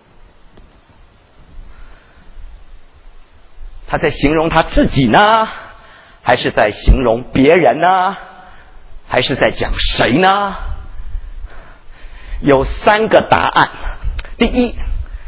他在形容他自己呢，还是在形容别人呢，还是在讲谁呢？有三个答案。第一，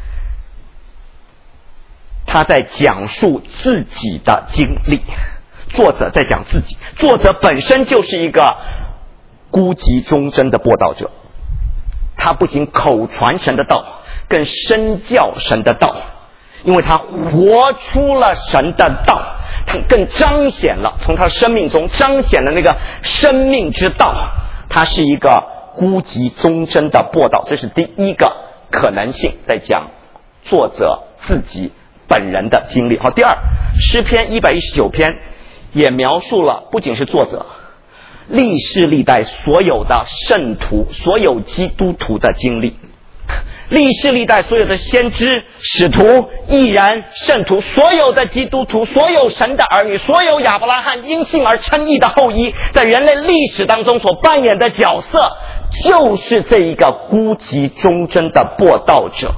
他在讲述自己的经历，作者在讲自己，作者本身就是一个孤寂忠贞的播道者，他不仅口传神的道，更身教神的道，因为他活出了神的道，他更彰显了，从他的生命中彰显了那个生命之道，他是一个孤寂忠贞的播道，这是第一个可能性，在讲作者自己本人的经历。好，第二，诗篇一百一十九篇也描述了不仅是作者，历世历代所有的圣徒，所有基督徒的经历，历世历代所有的先知、使徒、义人、圣徒，所有的基督徒，所有神的儿女，所有亚伯拉罕因信而称义的后裔，在人类历史当中所扮演的角色，就是这一个孤寂忠贞的播道者。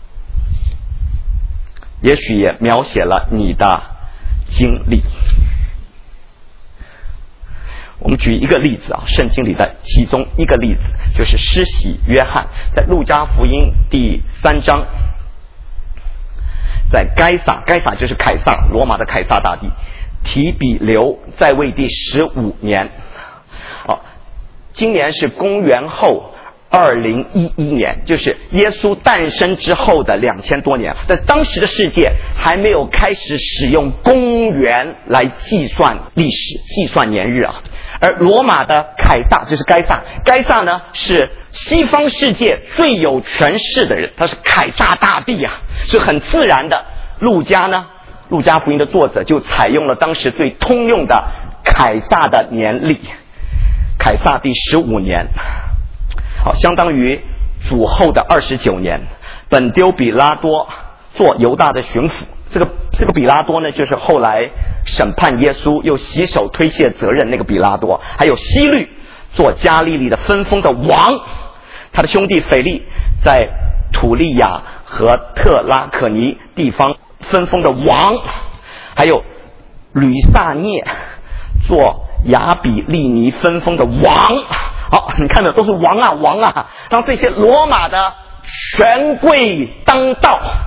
也许也描写了你的经历。我们举一个例子啊，圣经里的其中一个例子就是施洗约翰，在路加福音第三章，在该撒，该撒就是凯撒，罗马的凯撒大帝，提比留在位第十五年。哦，今年是公元后二零一一年，就是耶稣诞生之后的两千多年。在当时的世界还没有开始使用公元来计算历史、计算年日啊。而罗马的凯撒，这是该撒，该撒呢是西方世界最有权势的人，他是凯撒大帝啊，是很自然的。路加呢，路加福音的作者就采用了当时最通用的凯撒的年历，凯撒第十五年。好，相当于主后的二十九年，本丢比拉多做犹大的巡抚。这个这个比拉多呢，就是后来审判耶稣又洗手推卸责任那个比拉多。还有希律做加利利的分封的王，他的兄弟腓力在土利亚和特拉可尼地方分封的王，还有吕撒涅做亚比利尼分封的王。好，你看的都是王啊王啊。当这些罗马的权贵当道，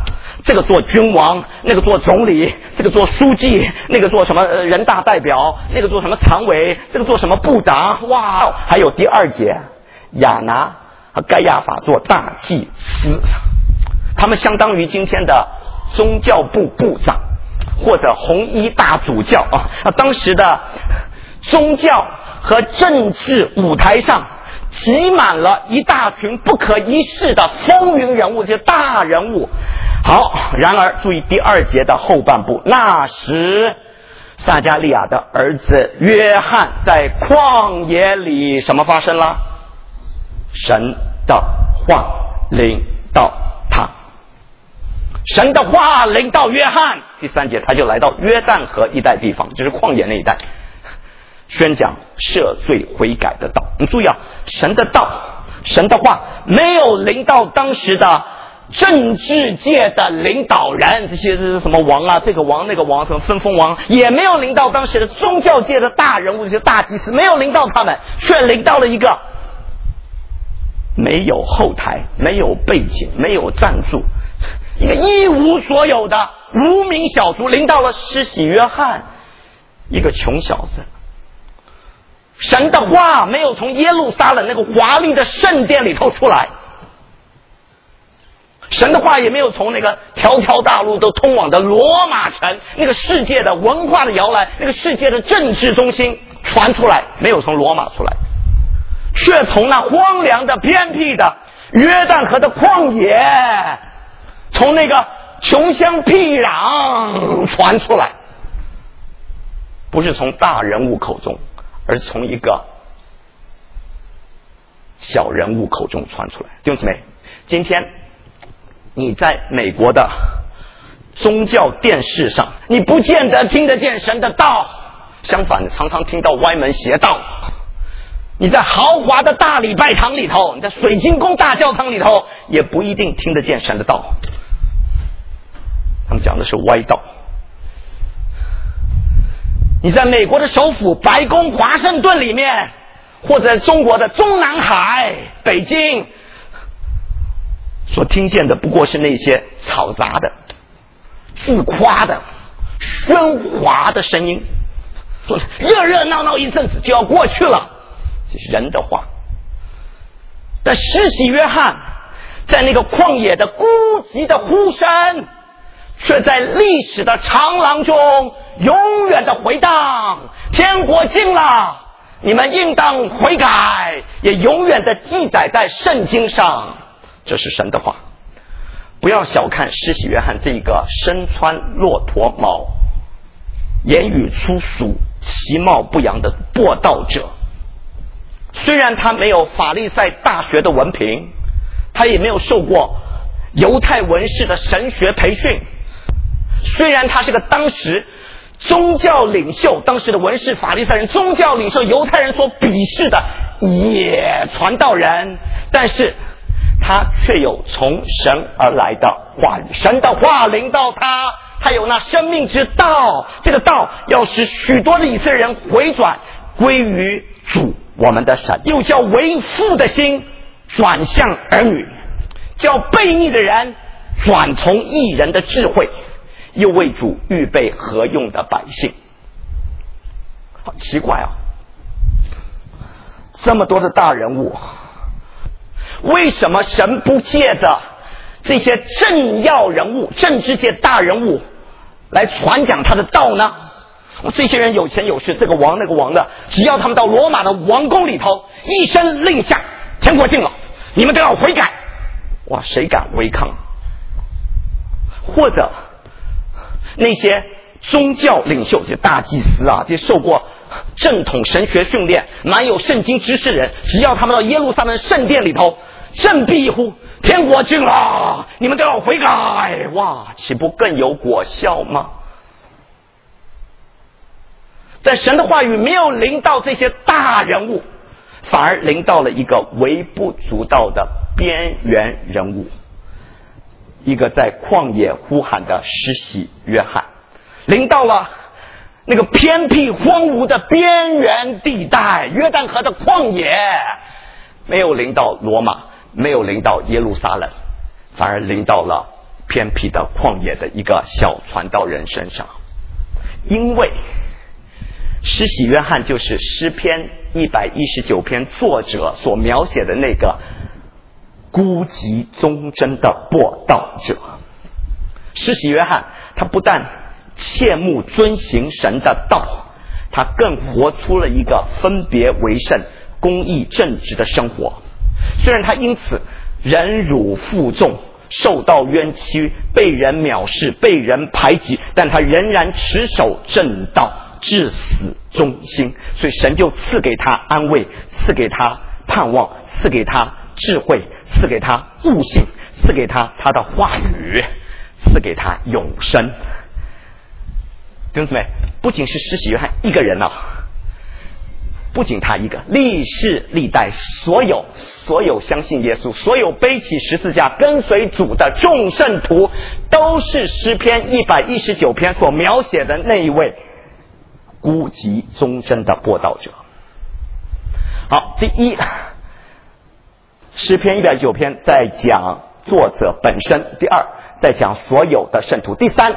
这个做君王，那个做总理，这个做书记，那个做什么人大代表，那个做什么常委，这个做什么部长。哇，还有第二节，亚拿和该亚法做大祭司，他们相当于今天的宗教部部长或者红衣大主教啊。当时的宗教和政治舞台上挤满了一大群不可一世的风云人物，这些大人物。好，然而注意第二节的后半部，那时撒迦利亚的儿子约翰在旷野里什么发生了？神的话临到他，神的话临到约翰。第三节他就来到约旦河一带地方，就是旷野那一带，宣讲赦罪悔改的道。你注意啊，神的道，神的话没有临到当时的政治界的领导人，这些是什么王啊，这个王那个王，什么分封王，也没有临到当时的宗教界的大人物，这些大祭司没有临到他们，却临到了一个没有后台，没有背景，没有赞助，一个一无所有的无名小卒，临到了施洗约翰，一个穷小子。神的话没有从耶路撒冷那个华丽的圣殿里头出来，神的话也没有从那个条条大路都通往的罗马城，那个世界的文化的摇篮，那个世界的政治中心传出来，没有从罗马出来，却从那荒凉的偏僻的约旦河的旷野，从那个穷乡僻壤传出来，不是从大人物口中，而是从一个小人物口中传出来。弟兄姊妹，今天你在美国的宗教电视上，你不见得听得见神的道，相反的常常听到歪门邪道。你在豪华的大礼拜堂里头，你在水晶宫大教堂里头，也不一定听得见神的道，他们讲的是歪道。你在美国的首府白宫华盛顿里面，或者在中国的中南海北京，所听见的不过是那些嘈杂的自夸的喧哗的声音，说热热闹闹一阵子就要过去了，这是人的话。但施洗约翰在那个旷野的孤寂的呼声，却在历史的长廊中永远的回荡，天国近了，你们应当悔改，也永远的记载在圣经上。这是神的话。不要小看施洗约翰这一个身穿骆驼毛、言语粗俗、其貌不扬的播道者。虽然他没有法利赛大学的文凭，他也没有受过犹太文士的神学培训，虽然他是个当时宗教领袖，当时的文士法利赛人、宗教领袖犹太人所鄙视的野传道人，但是他却有从神而来的话语，神的话临到他，他有那生命之道，这个道要使许多的以色列人回转归于主我们的神，又叫为父的心转向儿女，叫悖逆的人转从义人的智慧，又为主预备合用的百姓。好奇怪啊，这么多的大人物，为什么神不借着这些政要人物、政治界大人物来传讲他的道呢？这些人有钱有势，这个王那个王的，只要他们到罗马的王宫里头一声令下，天国近了，你们都要悔改。哇，谁敢违抗？或者那些宗教领袖，这些大祭司啊，这些受过正统神学训练、满有圣经知识人，只要他们到耶路撒冷圣殿里头振臂一呼，天国近了，你们都要悔改。哇，岂不更有果效吗？但神的话语没有临到这些大人物，反而临到了一个微不足道的边缘人物，一个在旷野呼喊的施洗约翰，临到了那个偏僻荒芜的边缘地带，约旦河的旷野，没有临到罗马，没有临到耶路撒冷，反而临到了偏僻的旷野的一个小传道人身上。因为施洗约翰就是诗篇一百一十九篇作者所描写的那个孤寂忠贞的播道者。施洗约翰他不但切慕遵行神的道，他更活出了一个分别为圣、公义正直的生活。虽然他因此忍辱负重，受到冤屈，被人藐视，被人排挤，但他仍然持守正道，至死忠心。所以神就赐给他安慰，赐给他盼望，赐给他智慧，赐给他悟性，赐给他他的话语，赐给他永生。弟兄姊妹，不仅是施洗约翰一个人啊，不仅他一个，历世历代所有所有相信耶稣，所有背起十字架跟随主的众圣徒，都是诗篇一百一十九篇所描写的那一位孤寂忠贞的播道者。好，第一，诗篇一百一十九篇在讲作者本身；第二，在讲所有的圣徒；第三，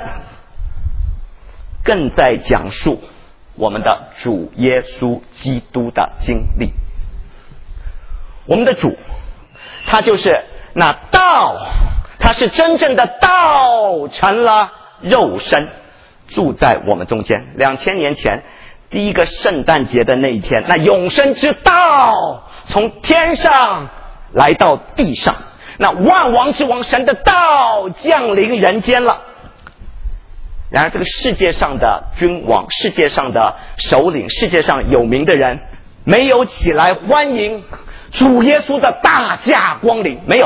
更在讲述我们的主耶稣基督的经历。我们的主，他就是那道，他是真正的道成了肉身，住在我们中间。两千年前第一个圣诞节的那一天，那永生之道从天上来到地上，那万王之王神的道降临人间了。然而这个世界上的君王，世界上的首领，世界上有名的人，没有起来欢迎主耶稣的大驾光临，没有，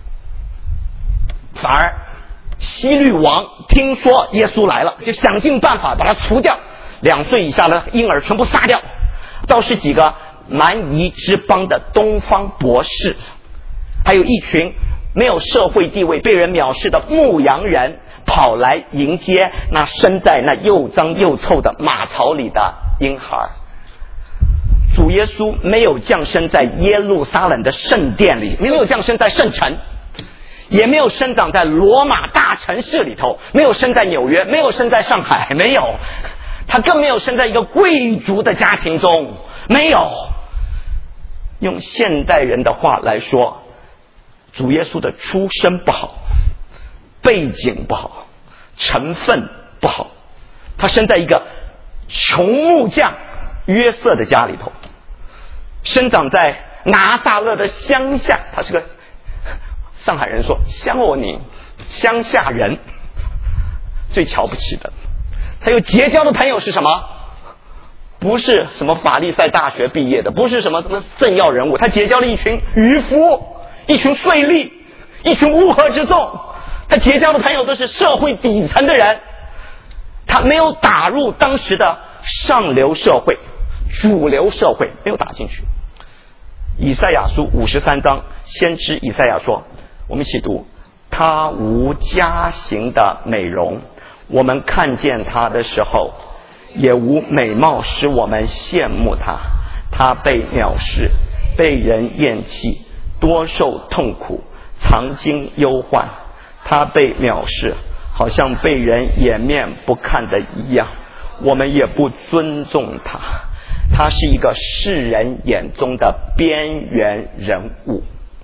反而希律王听说耶稣来了，就想尽办法把他除掉，两岁以下的婴儿全部杀掉。倒是几个蛮夷之邦的东方博士，还有一群没有社会地位、被人藐视的牧羊人，跑来迎接那生在那又脏又臭的马槽里的婴孩。主耶稣没有降生在耶路撒冷的圣殿里，没有降生在圣城，也没有生长在罗马大城市里头，没有生在纽约，没有生在上海，没有，他更没有生在一个贵族的家庭中，没有。用现代人的话来说，主耶稣的出身不好，背景不好，成分不好，他生在一个穷木匠约瑟的家里头，生长在拿撒勒的乡下，他是个上海人说乡哦你乡下人，最瞧不起的。他有结交的朋友是什么？不是什么法利赛大学毕业的，不是什么什么政要人物，他结交了一群渔夫，一群税吏，一群乌合之众。他结交的朋友都是社会底层的人，他没有打入当时的上流社会、主流社会，没有打进去。以赛亚书五十三章，先知以赛亚说，我们一起读，他无家型的美容，我们看见他的时候也无美貌使我们羡慕他，他被藐视，被人厌弃，多受痛苦，常经忧患，他被藐视，好像被人掩面不看的一样，我们也不尊重他，他是一个世人眼中的边缘人物，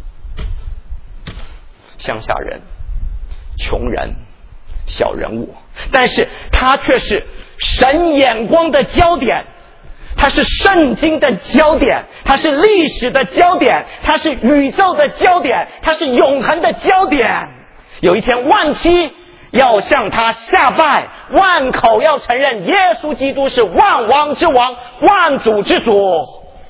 乡下人、穷人、小人物，但是他却是神眼光的焦点，它是圣经的焦点，它是历史的焦点，它是宇宙的焦点，它是永恒的焦点。有一天万妻要向他下拜，万口要承认耶稣基督是万王之王，万主之主。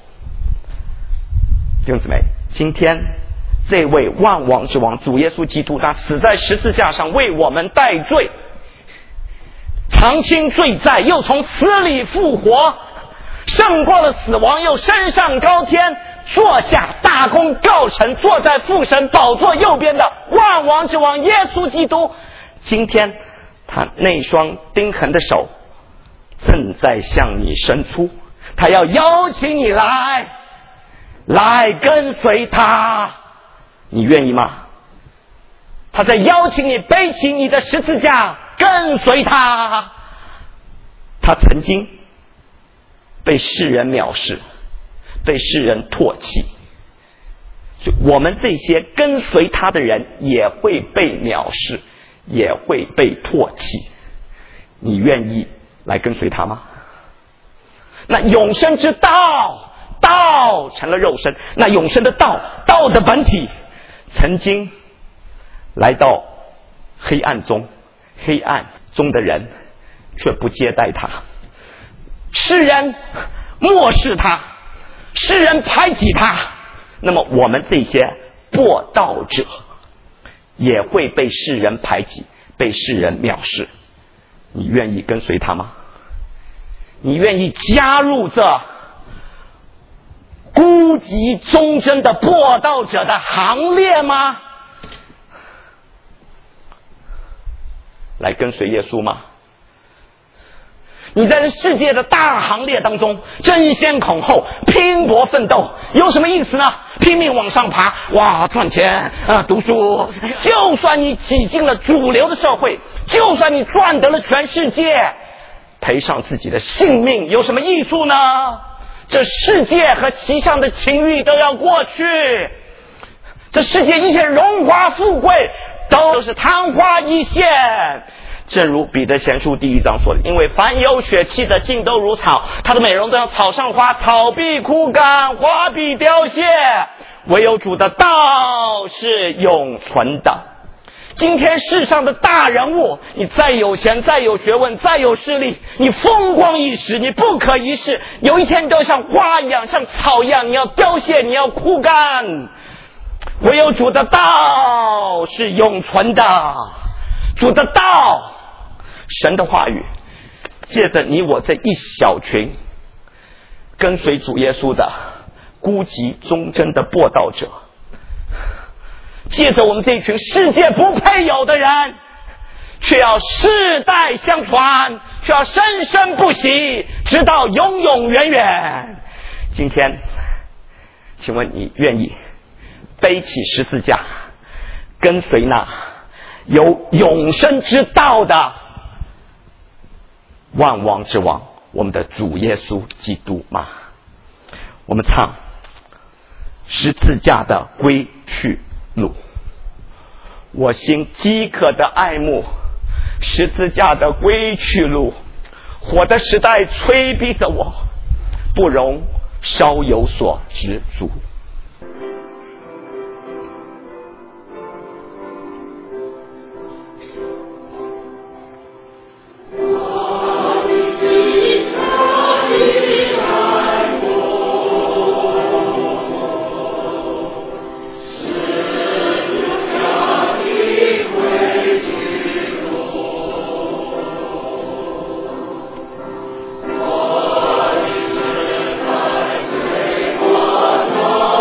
弟兄姊妹，今天这位万王之王主耶稣基督，他死在十字架上为我们代罪，偿清罪债，又从死里复活，胜过了死亡，又升上高天，坐下大功告成，坐在父神宝座右边的万王之王耶稣基督，今天他那双钉痕的手正在向你伸出，他要邀请你来来跟随他，你愿意吗？ 他在邀请你背起你的十字架跟随他。他曾经被世人藐视，被世人唾弃，所以我们这些跟随他的人也会被藐视，也会被唾弃。你愿意来跟随他吗？那永生之道，道成了肉身，那永生的道，道的本体曾经来到黑暗中，黑暗中的人却不接待他，世人漠视他，世人排挤他，那么我们这些播道者也会被世人排挤，被世人藐视。你愿意跟随他吗？你愿意加入这孤寂忠贞的播道者的行列吗？来跟随耶稣吗？你在这世界的大行列当中争先恐后，拼搏奋斗，有什么意思呢？拼命往上爬，哇，赚钱啊，读书，就算你挤进了主流的社会，就算你赚得了全世界，赔上自己的性命有什么益处呢？这世界和其上的情欲都要过去，这世界一切荣华富贵都是昙花一现。正如彼得前书第一章说的，因为凡有血气的尽都如草，它的美容都像草上花，草必枯干，花必凋谢，唯有主的道是永存的。今天世上的大人物，你再有钱，再有学问，再有势力，你风光一时，你不可一世，有一天你都要像花一样，像草一样，你要凋谢，你要枯干。唯有主的道是永存的，主的道，神的话语，借着你我这一小群跟随主耶稣的孤寂忠贞的播道者，借着我们这一群世界不配有的人，却要世代相传，却要生生不息，直到永永远远。今天请问你愿意背起十字架跟随那有永生之道的万王之王，我们的主耶稣基督吗？我们唱十字架的归去路，我心饥渴的爱慕十字架的归去路，火的时代催逼着我，不容稍有所知足。 我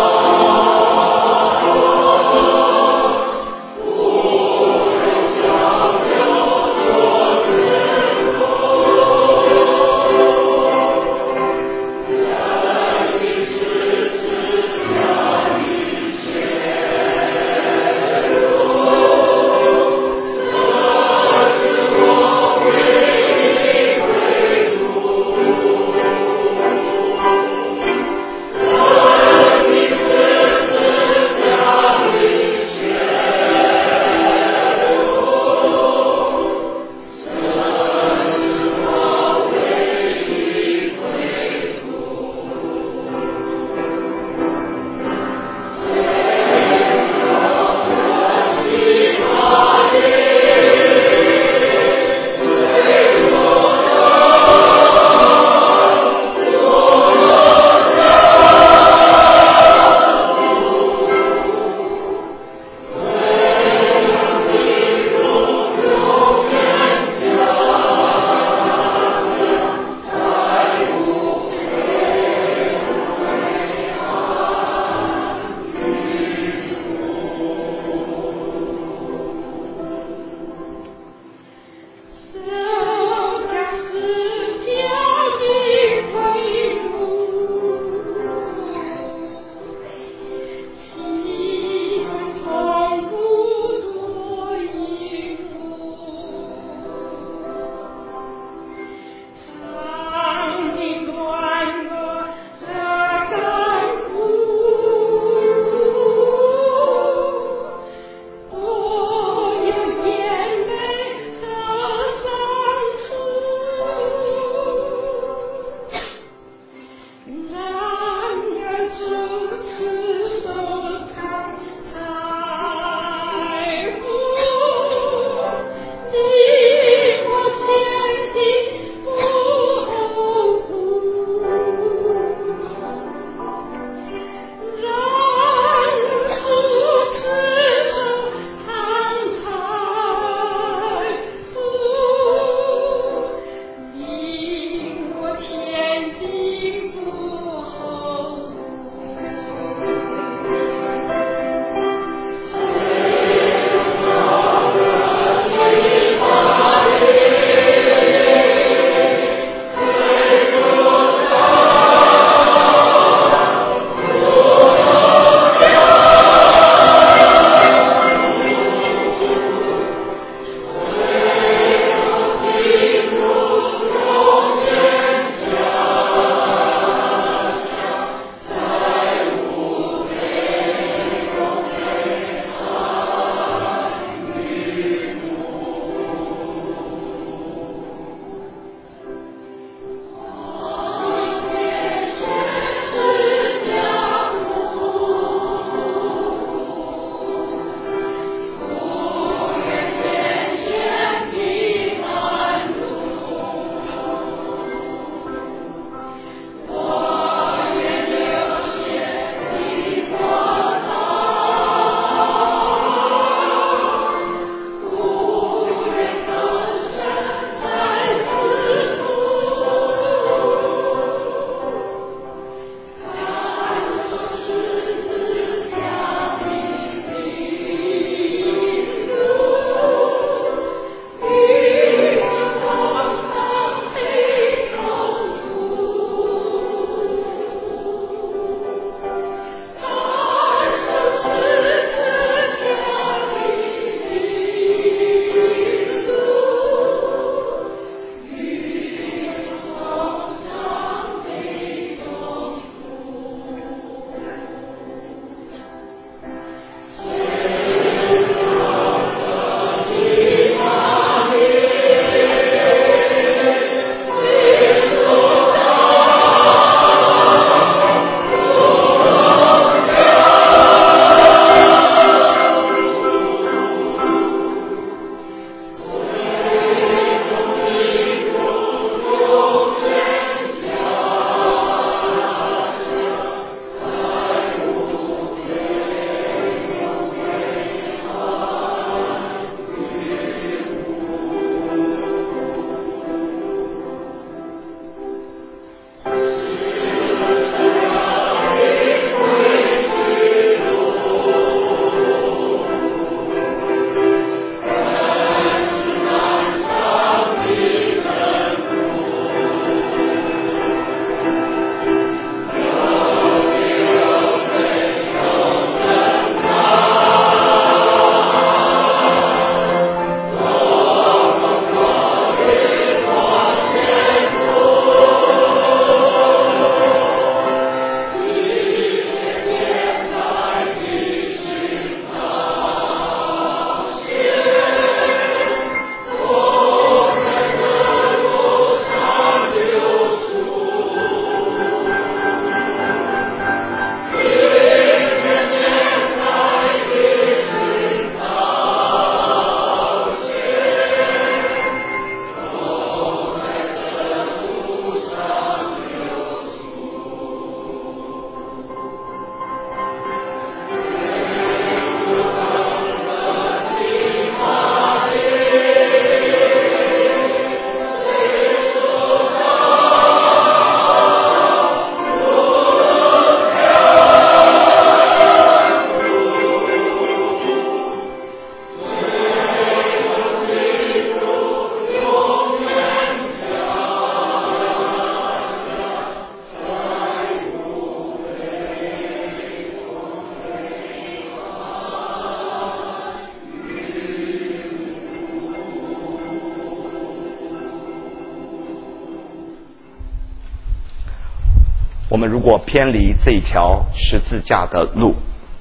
我们如果偏离这一条十字架的路，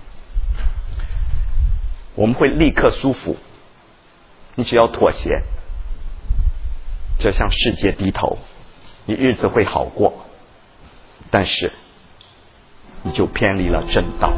我们会立刻舒服。你只要妥协，就向世界低头，你日子会好过。但是你就偏离了正道。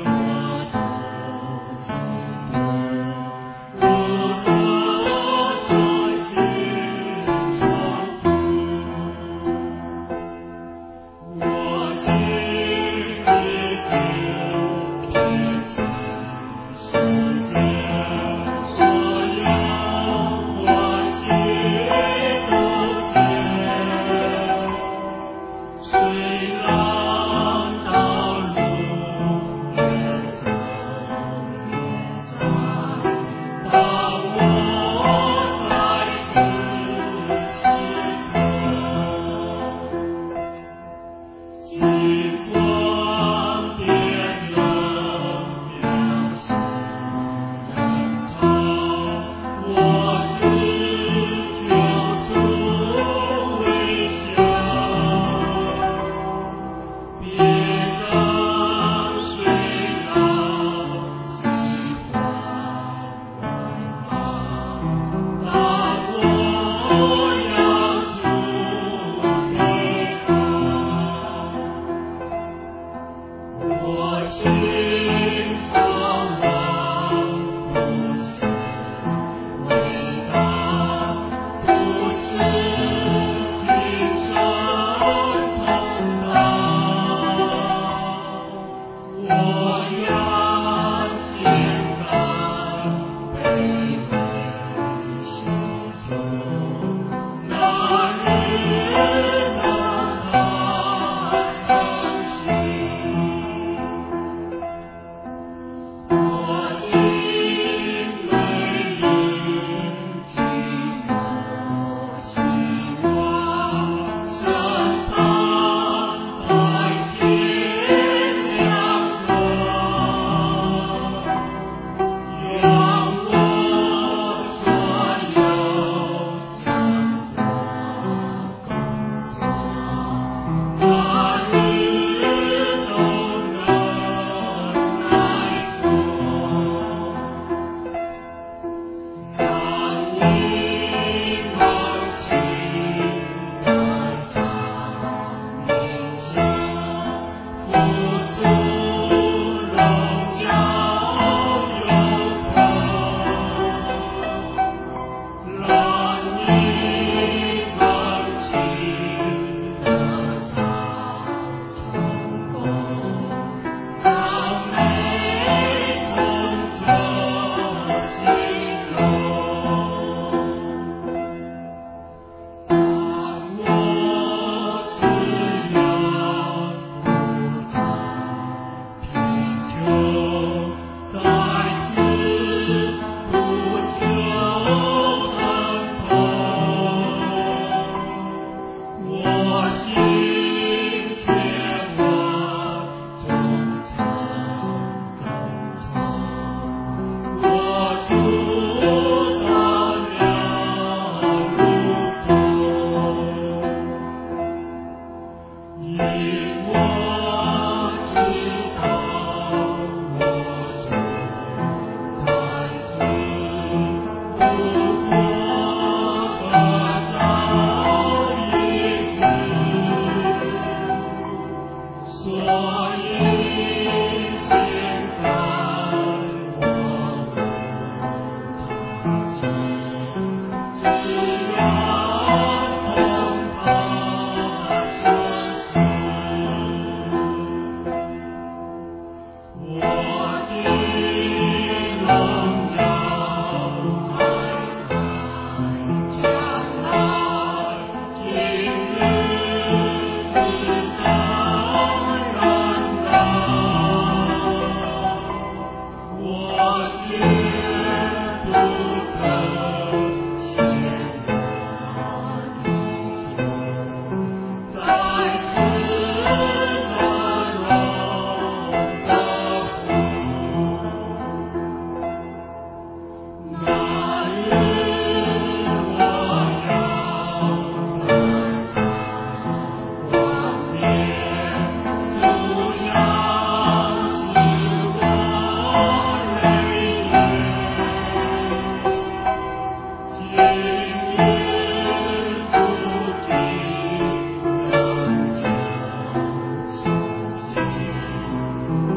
我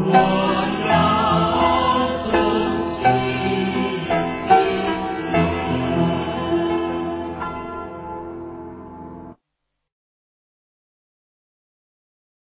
我